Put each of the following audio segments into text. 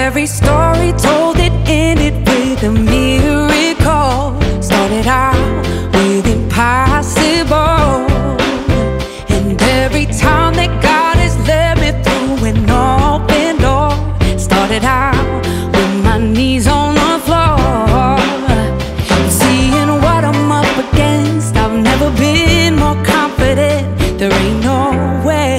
every story told it ended with a miracle. Started out with impossible, and every time that God has led me through an open door. Started out with my knees on the floor, seeing what I'm up against. I've never been more confident. There ain't no way,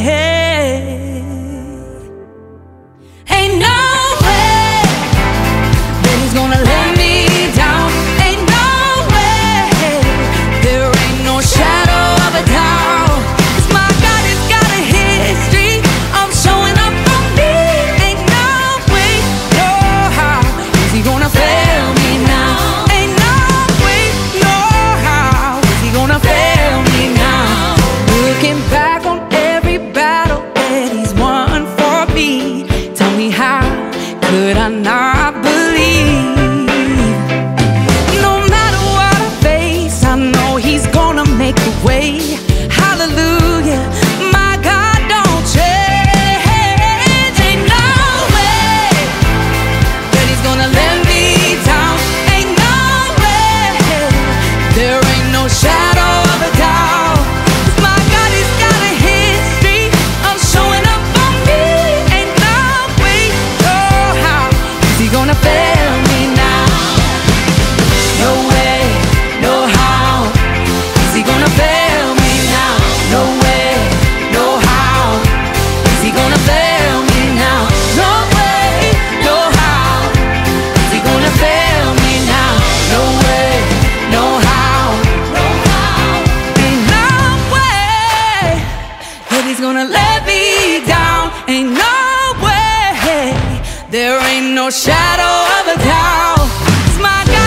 ain't no way that he's gonna let me down. Ain't no way, there ain't no shadow of a doubt. 'Cause my God has got a history of showing up for me. Ain't no way, no how is he gonna fail me now. Ain't no way, no how is he gonna fail me now. Looking back on every battle that he's won for me, tell me how could I not believe? No matter what I face, I know he's gonna make a way. Hallelujah, my God don't change. Ain't no way that he's gonna let me down. Ain't no way, there ain't no shadow of a doubt. 'Cause my God has got a history of showing up for me. Ain't no way, no how is he gonna fail me now. No way, no how is he gonna fail me now. No way, no how is he gonna fail me now. No way, no how is he gonna fail me now. No way, no how, no how. Ain't no way that he's gonna let me down. Ain't no way, there ain't no shadow of a doubt. 'Cause my God